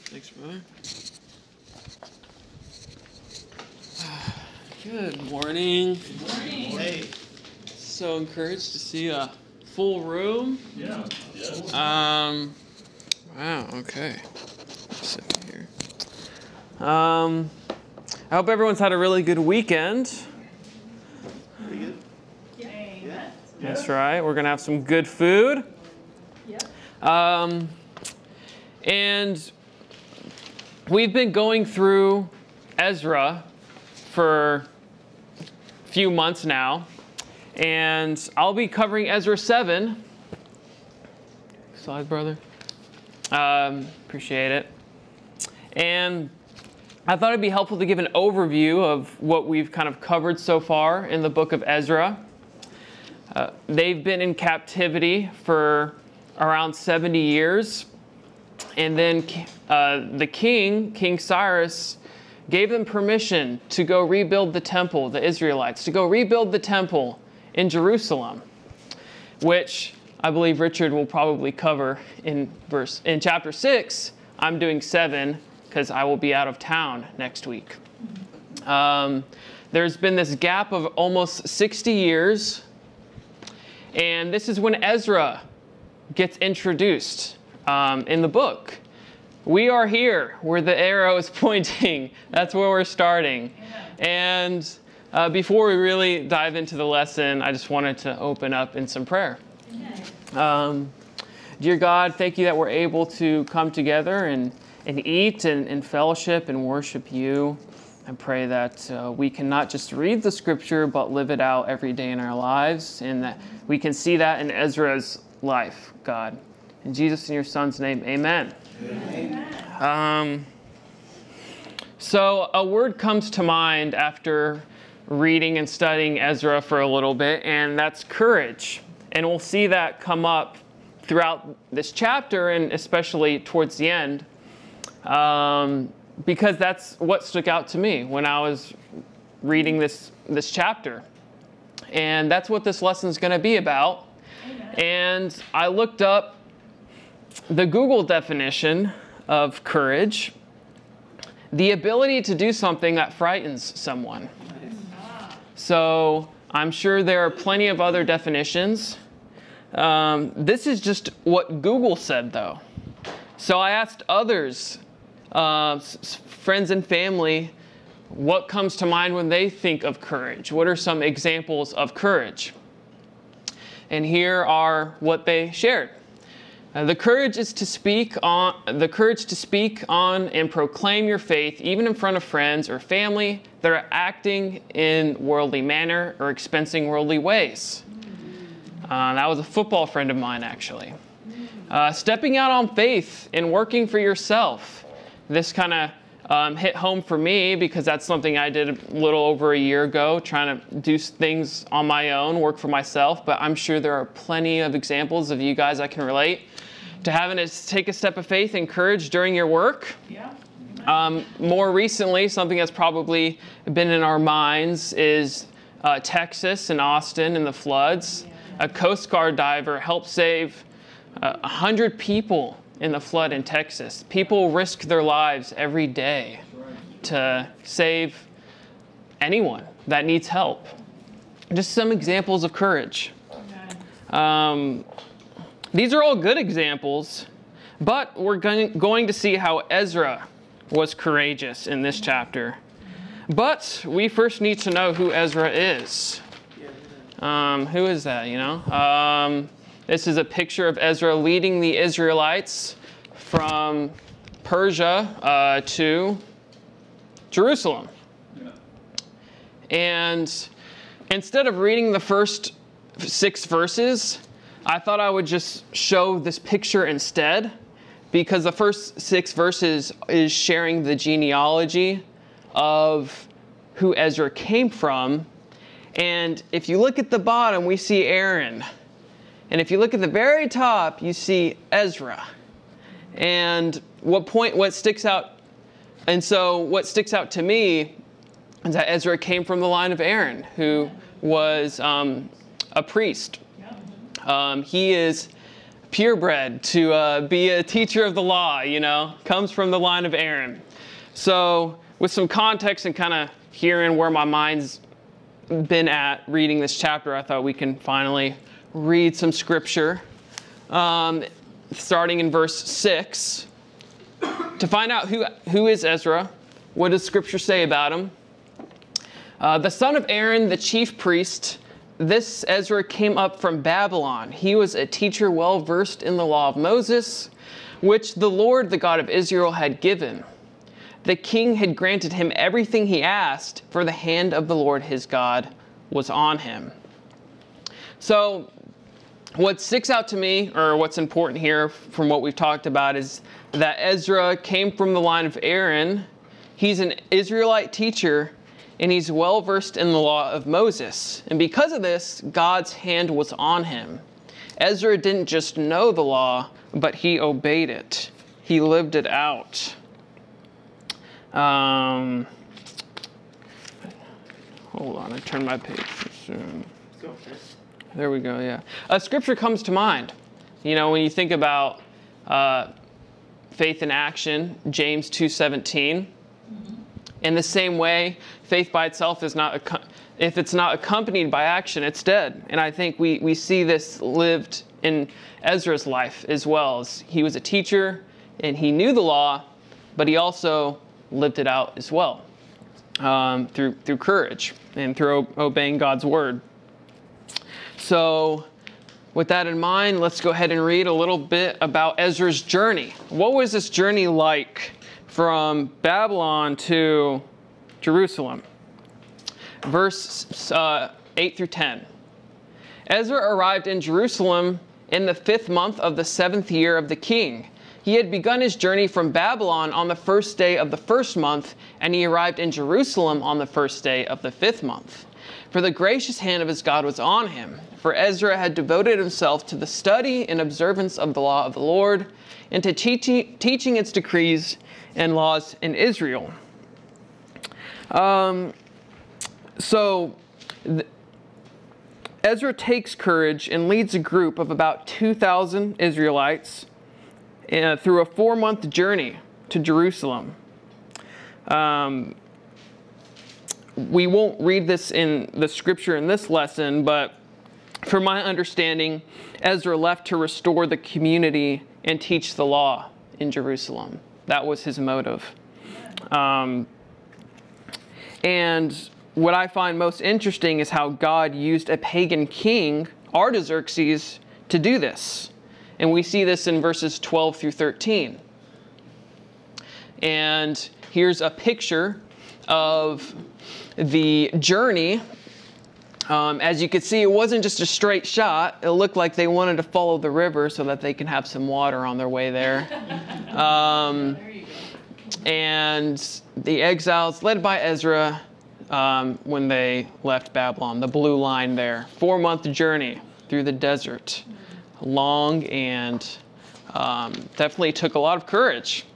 Thanks, brother. Good morning. Good morning. Hey. So encouraged to see a full room. Yeah. Yes. Wow. Okay. Sit here. I hope everyone's had a really good weekend. Pretty good. Yeah. That's right. We're gonna have some good food. Yeah. And we've been going through Ezra for a few months now, and I'll be covering Ezra 7. Slide, brother. Appreciate it. And I thought it'd be helpful to give an overview of what we've kind of covered so far in the book of Ezra. They've been in captivity for around 70 years. And then the King Cyrus, gave them permission to go rebuild the temple, the Israelites, to go rebuild the temple in Jerusalem, which I believe Richard will probably cover in chapter 6. I'm doing 7 because I will be out of town next week. There's been this gap of almost 60 years, and this is when Ezra gets introduced in the book. We are here where the arrow is pointing. That's where we're starting. And before we really dive into the lesson, I just wanted to open up in some prayer. Dear God, thank you that we're able to come together and eat and fellowship and worship you. I pray that we can not just read the scripture, but live it out every day in our lives, and that we can see that in Ezra's life, God. In Jesus and your son's name, amen. Amen. So a word comes to mind after reading and studying Ezra for a little bit, and that's courage. And we'll see that come up throughout this chapter, and especially towards the end, because that's what stuck out to me when I was reading this chapter. And that's what this lesson is going to be about. Amen. And I looked up the Google definition of courage: the ability to do something that frightens someone. So I'm sure there are plenty of other definitions. This is just what Google said, though. So I asked others, friends and family, what comes to mind when they think of courage? What are some examples of courage? And here are what they shared. The courage to speak on and proclaim your faith, even in front of friends or family that are acting in worldly manner or expensing worldly ways. That was a football friend of mine, actually. Stepping out on faith and working for yourself. This kind of hit home for me because that's something I did a little over a year ago, trying to do things on my own, work for myself. But I'm sure there are plenty of examples of you guys that can relate to having to take a step of faith and courage during your work. Yeah. More recently, something that's probably been in our minds is Texas and Austin and the floods. A Coast Guard diver helped save 100 people in the flood in Texas. People risk their lives every day to save anyone that needs help. Just some examples of courage. These are all good examples, but we're going to see how Ezra was courageous in this chapter. But we first need to know who Ezra is. Who is that, you know? This is a picture of Ezra leading the Israelites from Persia to Jerusalem. Yeah. And instead of reading the first 6 verses, I thought I would just show this picture instead, because the first 6 verses is sharing the genealogy of who Ezra came from. And if you look at the bottom, we see Aaron. And if you look at the very top, you see Ezra. And what sticks out to me is that Ezra came from the line of Aaron, who was a priest. He is purebred to be a teacher of the law, comes from the line of Aaron. So with some context and kind of hearing where my mind's been at reading this chapter, I thought we can finally read some scripture. Starting in verse 6. To find out who is Ezra, what does scripture say about him? The son of Aaron, the chief priest, this Ezra came up from Babylon. He was a teacher well versed in the law of Moses, which the Lord, the God of Israel, had given. The king had granted him everything he asked, for the hand of the Lord his God was on him. So what sticks out to me, or what's important here from what we've talked about, is that Ezra came from the line of Aaron. He's an Israelite teacher, and he's well versed in the law of Moses. And because of this, God's hand was on him. Ezra didn't just know the law, but he obeyed it. He lived it out. Hold on, I turned my page too soon. There we go, yeah. A scripture comes to mind. When you think about faith in action, James 2:17. In the same way, faith by itself is not, if it's not accompanied by action, it's dead. And I think we see this lived in Ezra's life as well. As he was a teacher and he knew the law, but he also lived it out as well through courage and through obeying God's word. So with that in mind, let's go ahead and read a little bit about Ezra's journey. What was this journey like from Babylon to Jerusalem? Verse 8 through 10. Ezra arrived in Jerusalem in the 5th month of the 7th year of the king. He had begun his journey from Babylon on the 1st day of the 1st month, and he arrived in Jerusalem on the 1st day of the 5th month. For the gracious hand of his God was on him, for Ezra had devoted himself to the study and observance of the law of the Lord, and to teaching its decrees and laws in Israel. Ezra takes courage and leads a group of about 2,000 Israelites through a 4-month journey to Jerusalem. We won't read this in the scripture in this lesson, but from my understanding, Ezra left to restore the community and teach the law in Jerusalem. That was his motive. And what I find most interesting is how God used a pagan king, Artaxerxes, to do this. And we see this in verses 12 through 13. And here's a picture of the journey. As you could see, it wasn't just a straight shot. It looked like they wanted to follow the river so that they can have some water on their way there. And the exiles, led by Ezra, when they left Babylon, the blue line there, 4-month journey through the desert. Long and definitely took a lot of courage.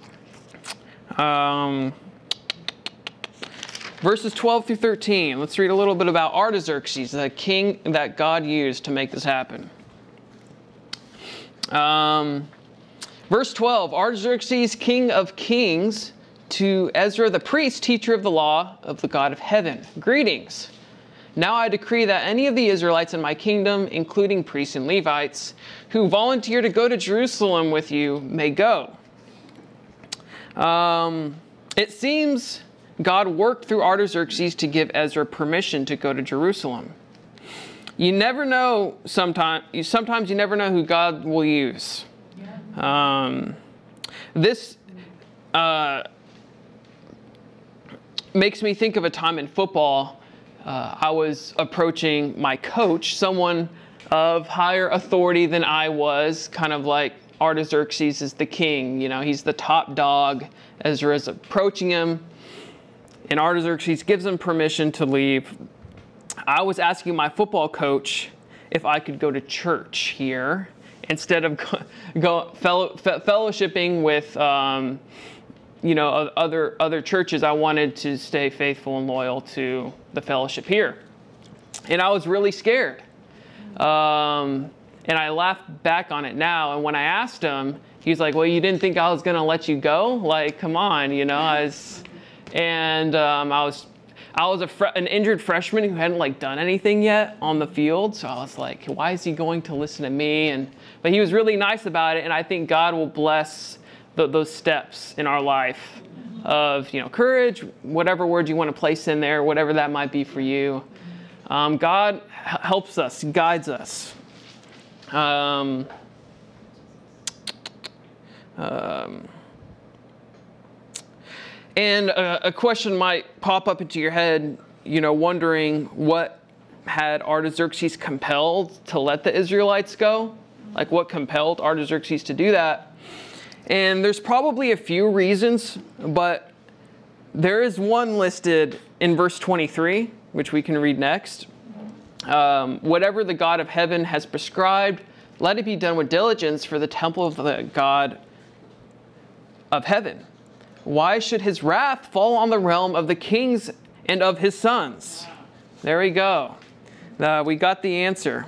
Verses 12 through 13. Let's read a little bit about Artaxerxes, the king that God used to make this happen. Verse 12. Artaxerxes, king of kings, to Ezra the priest, teacher of the law of the God of heaven. Greetings. Now I decree that any of the Israelites in my kingdom, including priests and Levites, who volunteer to go to Jerusalem with you, may go. It seems God worked through Artaxerxes to give Ezra permission to go to Jerusalem. You never know, sometimes you never know who God will use. This makes me think of a time in football. I was approaching my coach, someone of higher authority than I was, kind of like Artaxerxes is the king. He's the top dog. Ezra is approaching him, and Artaxerxes gives him permission to leave. I was asking my football coach if I could go to church here instead of fellowshipping with other churches. I wanted to stay faithful and loyal to the fellowship here. And I was really scared. And I laugh back on it now. And when I asked him, he's like, well, you didn't think I was going to let you go? Like, come on, you know. I was an injured freshman who hadn't like done anything yet on the field. So I was like, why is he going to listen to me? But he was really nice about it. And I think God will bless those steps in our life of, you know, courage, whatever word you want to place in there, whatever that might be for you. God helps us, guides us. And a question might pop up into your head, you know, wondering what had Artaxerxes compelled to let the Israelites go? Like, what compelled Artaxerxes to do that? And there's probably a few reasons, but there is one listed in verse 23, which we can read next. Whatever the God of heaven has prescribed, let it be done with diligence for the temple of the God of heaven. Why should his wrath fall on the realm of the kings and of his sons? There we go. We got the answer.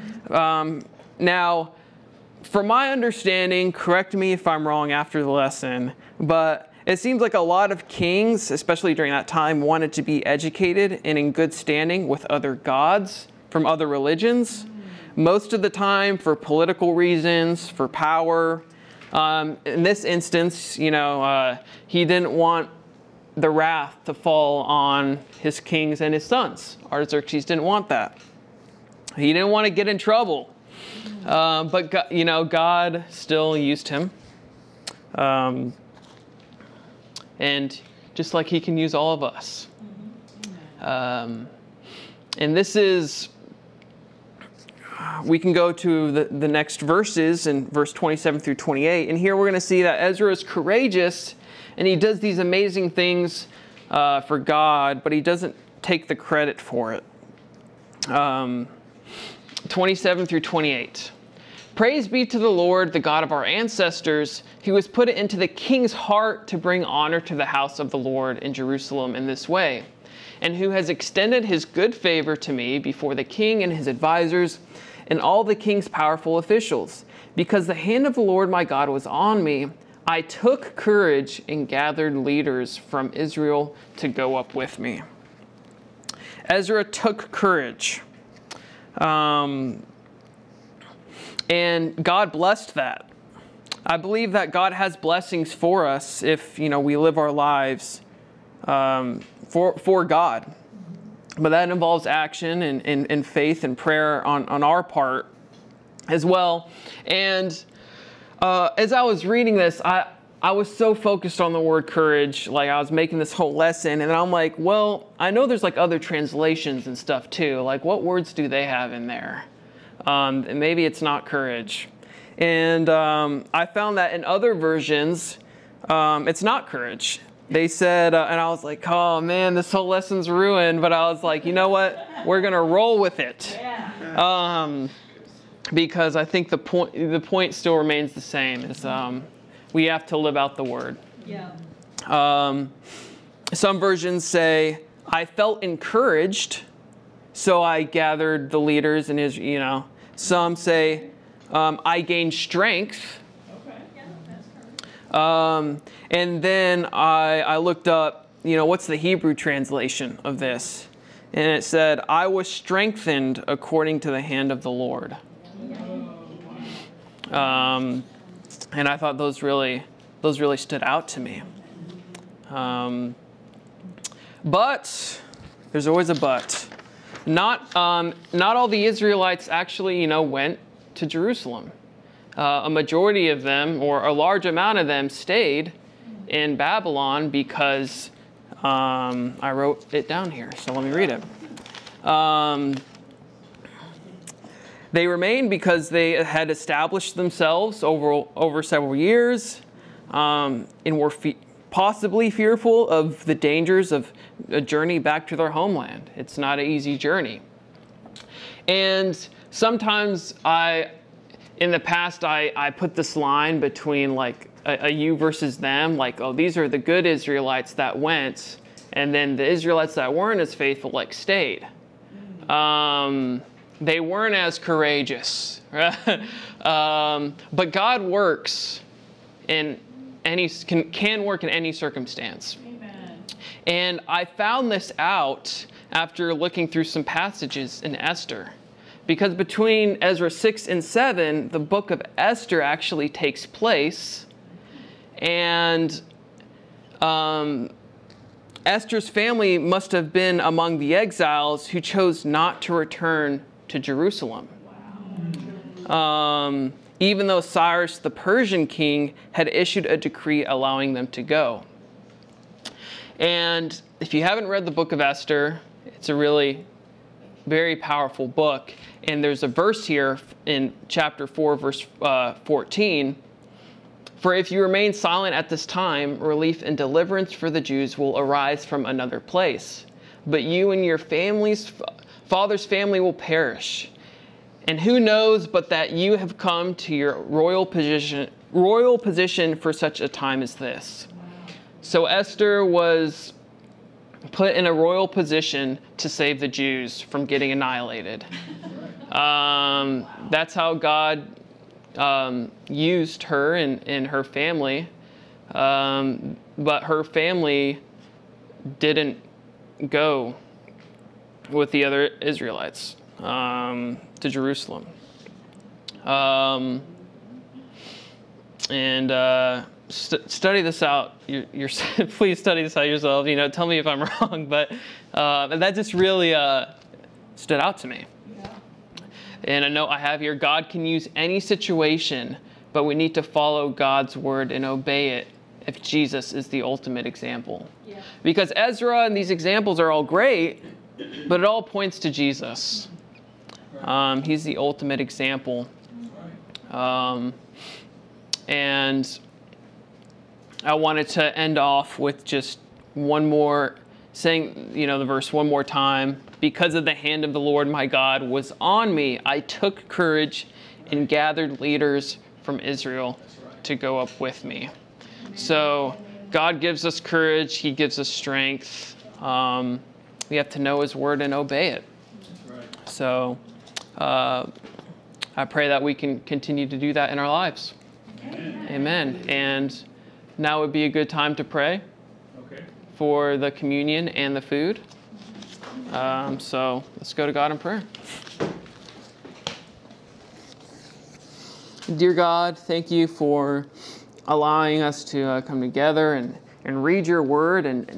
Now, from my understanding, correct me if I'm wrong after the lesson, but it seems like a lot of kings, especially during that time, wanted to be educated and in good standing with other gods from other religions. Most of the time for political reasons, for power. In this instance, you know, he didn't want the wrath to fall on his kings and his sons. Artaxerxes didn't want that. He didn't want to get in trouble. But God, you know, God still used him. And just like he can use all of us. And this is, we can go to the next verses in verse 27 through 28. And here we're going to see that Ezra is courageous and he does these amazing things for God, but he doesn't take the credit for it. 27 through 28. Praise be to the Lord, the God of our ancestors, who has put it into the king's heart to bring honor to the house of the Lord in Jerusalem in this way, and who has extended his good favor to me before the king and his advisors and all the king's powerful officials. Because the hand of the Lord my God was on me, I took courage and gathered leaders from Israel to go up with me. Ezra took courage. And God blessed that. I believe that God has blessings for us if, you know, we live our lives for God. But that involves action and faith and prayer on our part as well. And as I was reading this, I was so focused on the word courage, like I was making this whole lesson, and I'm like, well, I know there's like other translations and stuff too. Like, what words do they have in there? And maybe it's not courage. And I found that in other versions, it's not courage. They said, and I was like, oh man, this whole lesson's ruined. But I was like, you know what? We're going to roll with it. Yeah. Because I think the point still remains the same. Is we have to live out the word. Yeah. Some versions say, I felt encouraged, so I gathered the leaders and his, you know. Some say, I gained strength. Okay. Yeah, that's correct. And then I looked up, you know, what's the Hebrew translation of this? And it said, I was strengthened according to the hand of the Lord. And I thought those really stood out to me. But there's always a but. Not all the Israelites actually, you know, went to Jerusalem. A majority of them, or a large amount of them, stayed in Babylon because I wrote it down here. So let me read it. They remained because they had established themselves over several years and were possibly fearful of the dangers of a journey back to their homeland. It's not an easy journey. And sometimes in the past, I put this line between like a you versus them, like, oh, these are the good Israelites that went, and then the Israelites that weren't as faithful, like, stayed. they weren't as courageous. But God works in can work in any circumstance. Amen. And I found this out after looking through some passages in Esther. Because between Ezra 6 and 7, the book of Esther actually takes place. And Esther's family must have been among the exiles who chose not to return to Jerusalem. Even though Cyrus the Persian king had issued a decree allowing them to go. And if you haven't read the book of Esther, it's a really very powerful book. And there's a verse here in chapter 4, verse 14. For if you remain silent at this time, relief and deliverance for the Jews will arise from another place. But you and your father's family will perish. And who knows but that you have come to your royal position for such a time as this. So Esther was put in a royal position to save the Jews from getting annihilated. That's how God used her and her family. But her family didn't go with the other Israelites to Jerusalem. Study this out. Please study this out yourself. Tell me if I'm wrong, but that just really stood out to me. Yeah. And a note I have here: God can use any situation, but we need to follow God's word and obey it if Jesus is the ultimate example. Yeah. Because Ezra and these examples are all great, but it all points to Jesus. He's the ultimate example. And I wanted to end off with just one more, saying, the verse one more time. Because of the hand of the Lord my God was on me, I took courage and gathered leaders from Israel to go up with me. So God gives us courage. He gives us strength. We have to know his word and obey it. So I pray that we can continue to do that in our lives. Amen. And now would be a good time to pray for the communion and the food. So let's go to God in prayer. Dear God, thank you for allowing us to come together and read your word and